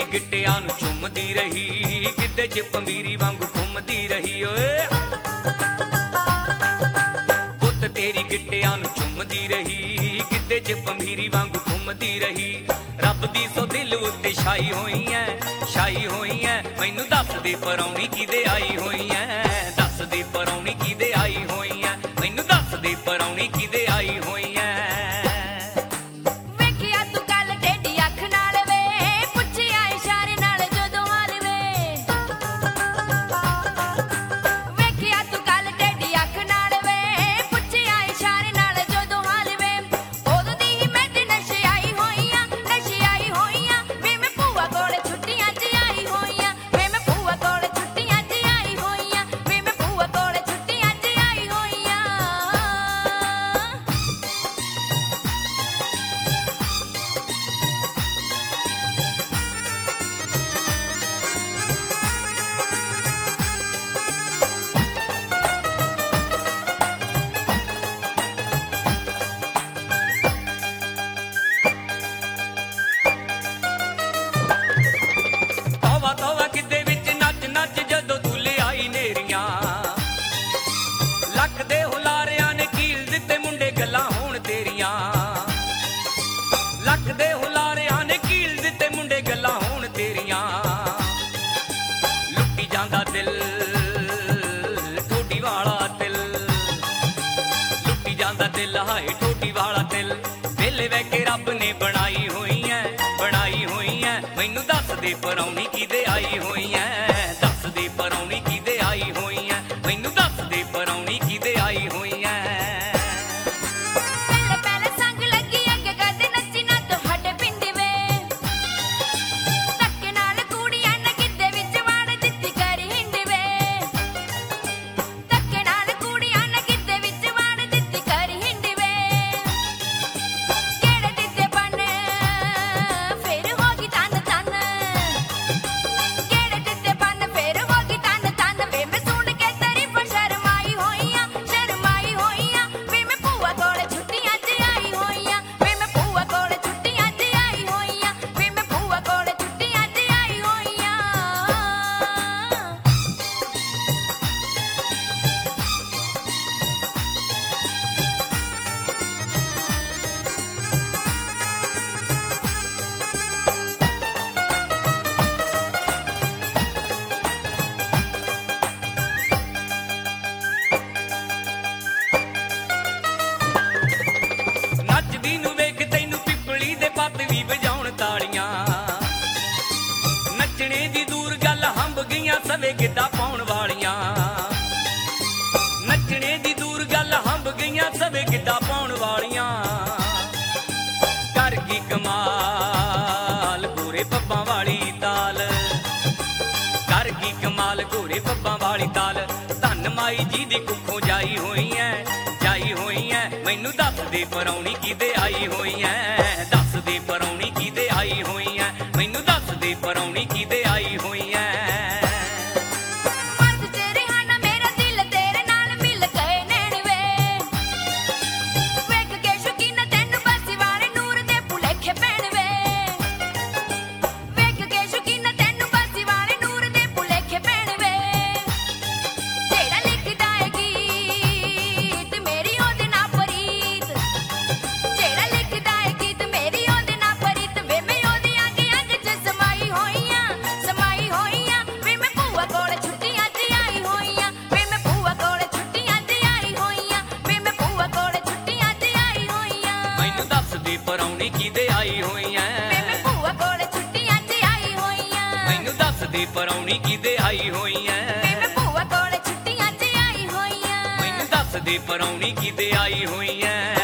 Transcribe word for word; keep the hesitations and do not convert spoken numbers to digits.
ਗਿੱਟਿਆਂ ਨੂੰ ਚੁੰਮਦੀ ਰਹੀ, ਗਿੱਧੇ 'ਚ ਪੰਬੀਰੀ ਵਾਂਗੂ ਘੁੰਮਦੀ ਰਹੀ ਓਏ। ਪੁੱਤ ਤੇਰੀ ਗਿੱਟਿਆਂ ਨੂੰ ਚੁੰਮਦੀ ਰਹੀ, ਗਿੱਧੇ 'ਚ ਪੰਬੀਰੀ ਵਾਂਗੂ ਘੁੰਮਦੀ ਰਹੀ। ਰੱਬ ਦੀ ਸੋ ਦਿਲ ਉੱਤੇ ਛਾਈ ਹੋਈ ਐ, ਛਾਈ ਹੋਈ ਐ। ਮੈਨੂੰ ਦੱਸ ਦੇ ਪਰਾਉਣੀ ਕਿਹਦੇ ਆਈ ਹੋਈ ਐ, ਦੱਸ ਦੇ ਪਰਾਉਣੀ ਕਿਹਦੇ ਆਈ ਹੋਈ ਐ, ਮੈਨੂੰ ਦੱਸ ਦੇ ਪਰਾਉਣੀ ਕਿਹਦੇ ਆਈ ਹੋਈ ਐ। ਵੇਖਿਆ ਤੂੰ ਕੱਲ ਟੇਢੀ ਅੱਖ ਨਾਲ ਵੇ, ਪੁੱਛਿਆ ਇਸ਼ਾਰੇ ਨਾਲ ਜਦੋਂ ਹਾਲ ਵੇ। ਵੇਖਿਆ ਤੂੰ ਕੱਲ ਟੇਢੀ ਅੱਖ ਨਾਲ ਵੇ, ਪੁੱਛਿਆ ਇਸ਼ਾਰੇ ਨਾਲ ਜਦੋਂ ਹਾਲ ਵੇ। ਉਦੋਂ ਦੀ ਹੀ ਮੈਂ ਤੇ ਨਸ਼ੇ ਆਈ ਹੋਈ ਆਂ, ਨਸ਼ੇ ਆਈ ਹੋਈ ਆਂ। ਵੇ ਮੈਂ ਭੂਆ ਕੋਲ ਛੁੱਟੀਆਂ 'ਚ ਆਈ ਹੋਈ ਆਂ, ਵੇ ਮੈਂ ਭੂਆ ਕੋਲ ਛੁੱਟੀਆਂ 'ਚ ਆਈ ਹੋਈ ਆਂ, ਵੇ ਮੈਂ ਭੂਆ ਕੋਲ ਛੁੱਟੀਆਂ 'ਚ ਆਈ ਹੋਈ ਆਂ। ਤੋਵਾ ਤੋਵਾ ਗਿੱਧੇ ਵਿੱਚ ਨੱਚ ਨੱਚ ਜਦੋਂ ਤੂੰ ਲਿਆਈ ਨੇਰੀਆਂ। ਲੱਖ ਦੇ ਹੁਲਾਰਿਆਂ ਨੇ ਕੀਲ ਦਿੱਤੇ ਮੁੰਡੇ ਗੱਲਾਂ ਹੋਣ ਤੇਰੀਆਂ। ਲੱਖ ਦੇ ਹੁਲਾਰਿਆਂ ਨੇ ਕੀਲ ਦਿੱਤੇ ਮੁੰਡੇ ਗੱਲਾਂ ਹੋਣ ਤੇਰੀਆਂ। ਲੁੱਟੀ ਜਾਂਦਾ ਦਿਲ ਟੋਡੀ ਵਾਲਾ ਦਿਲ, ਲੁੱਟੀ ਜਾਂਦਾ ਦਿਲ ਹਾਏ ਟੋਡੀ ਵਾਲਾ ਦਿਲ। ਵੇਲੇ ਵਹਿ ਕੇ ਰੱਬ ਨੇ ਬਣਾਈ ਹੋਈ ਐ, ਬਣਾਈ ਹੋਈ ਐ। ਮੈਨੂੰ ਦੱਸ ਦੇ ਪਰਾਉਣੀ ਕਿਹਦੇ ਆਈ ਹੋਈ ਐ, ਦੱਸ ਦੇ ਪਰਾਉਣੀ ਕਿਹਦੇ ਆਈ ਹੋਈ ਐ, ਮੈਨੂੰ ਦੱਸ ਦੇ ਪਰਾਉਣੀ ਕਿਹਦੇ ਆਈ ਹੋਈ ਐ। ਪਹਿਲੇ ਪਹਿਲੇ ਸੰਗ ਲੱਗੀ ਅੱਗੇ ਕਦੇ ਨੱਚੀ ਨਾ ਤੁਹਾਡੇ ਪਿੰਡ ਵੇ। ਧੱਕੇ ਨਾਲ ਕੁੜੀਆਂ ਨੇ ਗਿੱਧੇ ਵਿੱਚ ਵਾੜ ਦਿੱਤੀ ਕਰੀ ਹਿੰਡ ਵੇ। ਧੱਕੇ ਨਾਲ ਕੁੜੀਆਂ ਨੇ ਗਿੱਧੇ ਵਿੱਚ ਵਾੜ ਦਿੱਤੀ ਕਰੀ ਹਿੰਡ ਵੇ। ਕਿਹੜੇ ਦਿੱਤੇ ਬਣ ਫਿਰ ਹੋ ਗਈ ਤਨ ਤਨ, ਕਿਹੜੇ ਦਿੱਤੇ ਬਣ ਫਿਰ ਹੋ ਗਈ ਤਨ ਤਨ। ਵੇ ਮੈਂ ਸੁਣ ਕੇ ਤਾਰੀਫ ਸ਼ਰਮਾਈ ਹੋਈ ਆਂ, ਸ਼ਰਮਾਈ ਹੋਈ ਆਂ। ਵੇ ਮੈਂ ਭੂਆ ਕੋਲ ਛੁੱਟੀਆਂ 'ਚ ਆਈ ਹੋਈ ਆਂ, ਵੇ ਮੈਂ ਭੂਆ ਕੋਲ ਛੁੱਟੀਆਂ 'ਚ ਆਈ ਹੋਈ ਆਂ, ਵੇ ਮੈਂ ਭੂਆ ਕੋਲ ਛੁੱਟੀਆਂ 'ਚ ਆਈ ਹੋਈ ਆਂ। ਨੱਚਦੀ ਨੂੰ ਵੇਖ ਤੈਨੂੰ ਪਿੱਪਲੀ ਦੇ ਪੱਤ ਵੀ ਵਜਾਉਣ ਤਾਲੀਆਂ। ਨੱਚਣੇ ਦੀ ਦੂਰ ਗੱਲ ਹੰਬ ਗਈਆਂ ਸਵੇ ਗਿੱਧਾ ਪਾਉਣ ਵਾਲੀਆਂ। ਨੱਚਣੇ ਦੀ ਦੂਰ ਗੱਲ ਹੰਬ ਗਈਆਂ ਸਵੇ ਗਿੱਧਾ ਪਾਉਣ ਵਾਲੀਆਂ। ਕਰ ਗਈ ਕਮਾਲ ਗੋਰੇ ਪੱਬਾਂ ਵਾਲੀ ਤਾਲ, ਕਰ ਗਈ ਕਮਾਲ ਗੋਰੇ ਪੱਬਾਂ ਵਾਲੀ ਤਾਲ। ਧੰਨ ਮਾਈ ਜੀ ਦੀ ਕੁੱਖੋਂ ਜਾਈ ਹੋਈ ਐ, ਜਾਈ ਹੋਈ ਐ। ਮੈਨੂੰ ਦੱਸ ਦੇ ਪਰਾਉਣੀ ਕਿਹਦੇ ਆਈ ਹੋਈ ਐ, ਦੱਸ ਦੇ ਪਰਾਉਣੀ ਕਿਹਦੇ ਆਈ ਹੋਈ ਐ, ਮੈਨੂੰ ਦੱਸ ਦੇ ਪਰਾਉਣੀ ਕਿਹਦੇ ਆਈ ਹੋਈ ਐ। ਮੱਤ 'ਚ ਰਿਹਾ ਨਾ ਮੇਰਾ ਦਿਲ ਤੇਰੇ ਨਾਲ ਮਿਲ ਗਏ ਨੈਣ ਵੇ। ਵੇਖ ਕੇ ਸ਼ੌਕੀਨਾ ਤੈਨੂੰ ਬਾਸੀ ਵਾਲੇ ਨੂਰ ਦੇ ਭੁਲੇਖੇ ਪੈਣ ਵੇ। ਵੇਖ ਕੇ ਸ਼ੌਕੀਨਾ ਤੈਨੂੰ ਬਾਸੀ ਵਾਲੇ ਨੂਰ ਦੇ ਭੁਲੇਖੇ ਪੈਣ ਵੇ। ਜਿਹੜਾ ਲਿਖਦਾ ਏ ਗੀਤ ਮੇਰੀ ਉਹਦੇ ਨਾਲ ਪ੍ਰੀਤ, ਜਿਹੜਾ ਲਿਖਦਾ ਏ ਗੀਤ ਮੇਰੀ ਉਹਦੇ ਨਾਲ ਪ੍ਰੀਤ। ਵੇ ਮੈਂ ਉਹਦੇ ਅੱਗੇ ਅੱਗ 'ਚ ਸਮਾਈ ਹੋਈ ਆਂ, ਸਮਾਈ ਹੋਈ ਆਂ। ਵੇ ਮੈਂ ਭੂਆ ਕੋਲ ਛੁੱਟੀਆਂ 'ਚ ਆਈ ਹੋਈ ਆਂ, ਵੇ ਮੈਂ ਭੂਆ ਕੋਲ ਛੁੱਟੀਆਂ 'ਚ ਆਈ ਹੋਈ ਆਂ, ਵੇ ਮੈਂ ਭੂਆ ਕੋਲ ਛੁੱਟੀਆਂ 'ਚ ਆਈ ਹੋਈ ਆਂ। ਮੈਨੂੰ ਦੱਸ ਦੇ ਪਰਾਉਣੀ ਕਿਹਦੇ ਆਈ ਹੋਈ ਐ, ਵੇ ਮੈਂ ਭੂਆ ਕੋਲ ਛੁੱਟੀਆਂ 'ਚ ਆਈ ਹੋਈ ਆਂ, ਮੈਨੂੰ ਦੱਸ ਦੇ ਪਰਾਉਣੀ ਕਿਹਦੇ ਆਈ ਹੋਈ ਐ, ਵੇ ਮੈਂ ਭੂਆ ਕੋਲ ਛੁੱਟੀਆਂ 'ਚ ਆਈ ਹੋਈ ਆਂ। ਮੈਨੂੰ ਦੱਸ ਦੇ ਪਰਾਉਣੀ ਕਿਹਦੇ ਆਈ ਹੋਈ ਐ।